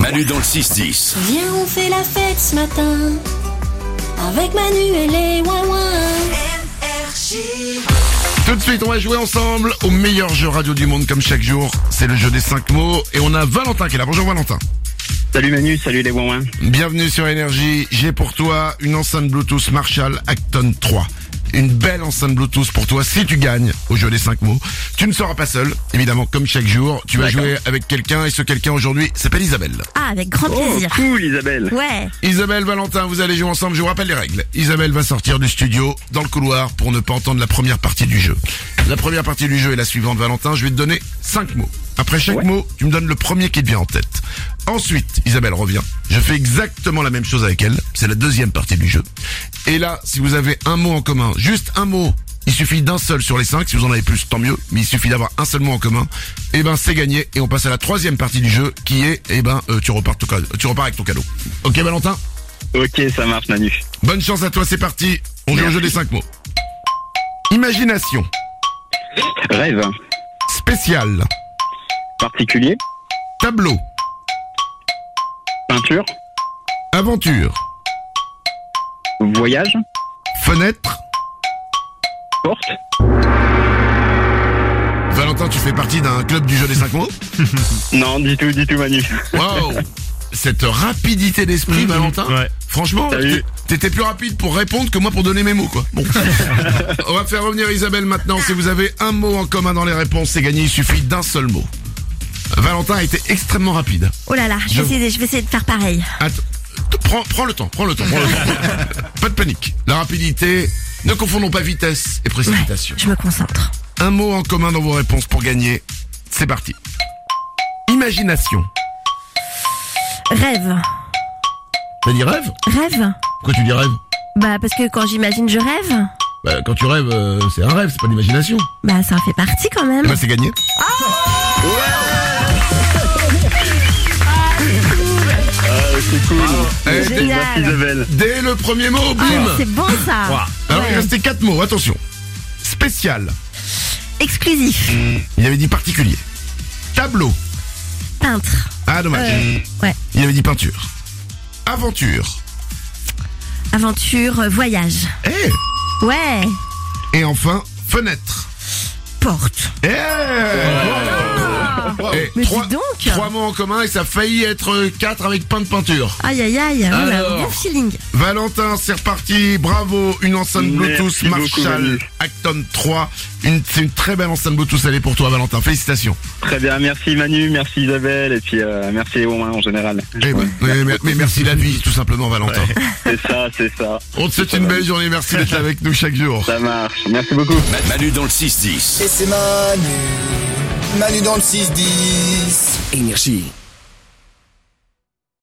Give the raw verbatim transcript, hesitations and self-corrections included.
Manu dans le six dix. Viens, on fait la fête ce matin, avec Manu et les ouin-ouin. Tout de suite, on va jouer ensemble au meilleur jeu radio du monde comme chaque jour. C'est le jeu des cinq mots et on a Valentin qui est là. Bonjour Valentin. Salut Manu, salut les ouin-ouin. Bienvenue sur Énergie. J'ai pour toi une enceinte Bluetooth Marshall Acton trois. Une belle enceinte Bluetooth pour toi si tu gagnes au jeu des cinq mots. Tu ne seras pas seul, évidemment, comme chaque jour. Tu vas D'accord. jouer avec quelqu'un et ce quelqu'un aujourd'hui s'appelle Isabelle. Ah, avec grand Oh, plaisir. cool Isabelle. Ouais. Isabelle, Valentin, vous allez jouer ensemble. Je vous rappelle les règles. Isabelle va sortir du studio dans le couloir pour ne pas entendre la première partie du jeu. La première partie du jeu est la suivante, Valentin. Je vais te donner cinq mots. Après chaque Ouais. mot, tu me donnes le premier qui te vient en tête. Ensuite, Isabelle revient. Je fais exactement la même chose avec elle. C'est la deuxième partie du jeu. Et là, si vous avez un mot en commun, juste un mot, il suffit d'un seul sur les cinq. Si vous en avez plus, tant mieux. Mais il suffit d'avoir un seul mot en commun. Et ben, c'est gagné. Et on passe à la troisième partie du jeu, qui est, eh ben, euh, tu repars, ton cadeau- tu repars avec ton cadeau. Ok, Valentin? Ok, ça marche Manu. Bonne chance à toi, c'est parti. On joue au jeu des cinq mots. Imagination. Rêve. Spécial. Particulier. Tableau. Peinture. Aventure. Voyage. Fenêtre. Porte. Valentin, tu fais partie d'un club du jeu des cinq mots? Non, du tout, du tout Manu. Waouh. Cette rapidité d'esprit, Valentin. Ouais. Franchement, Salut. t'é- t'étais plus rapide pour répondre que moi pour donner mes mots, quoi. Bon. On va faire revenir Isabelle maintenant. Si vous avez un mot en commun dans les réponses, c'est gagné. Il suffit d'un seul mot. Valentin a été extrêmement rapide. Oh là là, je Je- vais, essayer, je vais essayer de faire pareil. Attends, t- prends, prends le temps, prends le temps, prends le temps. Pas de panique. La rapidité, ne confondons pas vitesse et précipitation. Je me concentre. Un mot en commun dans vos réponses pour gagner. C'est parti. Imagination. Rêve. T'as dit rêve? Rêve. Pourquoi tu dis rêve? Bah, parce que quand j'imagine, je rêve. Bah, quand tu rêves, euh, c'est un rêve, c'est pas l'imagination. Bah, ça en fait partie quand même. Bah, c'est gagné. C'est cool. Eh, dès, Merci Génial. Isabelle. dès le premier mot, Ah, bim. c'est bon ça. Alors, il Ouais. restait quatre mots, attention. Spécial. Exclusif. Il avait dit particulier. Tableau. Peintre. Ah, dommage. Euh, ouais. Il avait dit peinture. Aventure. Aventure, euh, voyage. Eh. Ouais. Et enfin, fenêtre. Porte. Eh. Et Mais trois, dis donc. trois mots en commun et ça a failli être quatre avec pain de peinture. Aïe aïe aïe. On a Alors. un bon feeling. Valentin, c'est reparti. Bravo. Une enceinte Bluetooth Merci beaucoup, Marshall Manu. Acton trois. Une, c'est une très belle enceinte Bluetooth. Elle est pour toi, Valentin. Félicitations. Très bien, merci Manu, merci Isabelle, et puis euh, merci les ouin-ouin en général. Eh ben, mais, mais- mais merci la vie, tout simplement, Valentin. C'est ça, c'est ça. On te souhaite une belle journée. Merci d'être là avec nous chaque jour. Ça marche, merci beaucoup. Ma- Manu dans le six dix. Et c'est Manu, Manu dans le six dix. Énergie.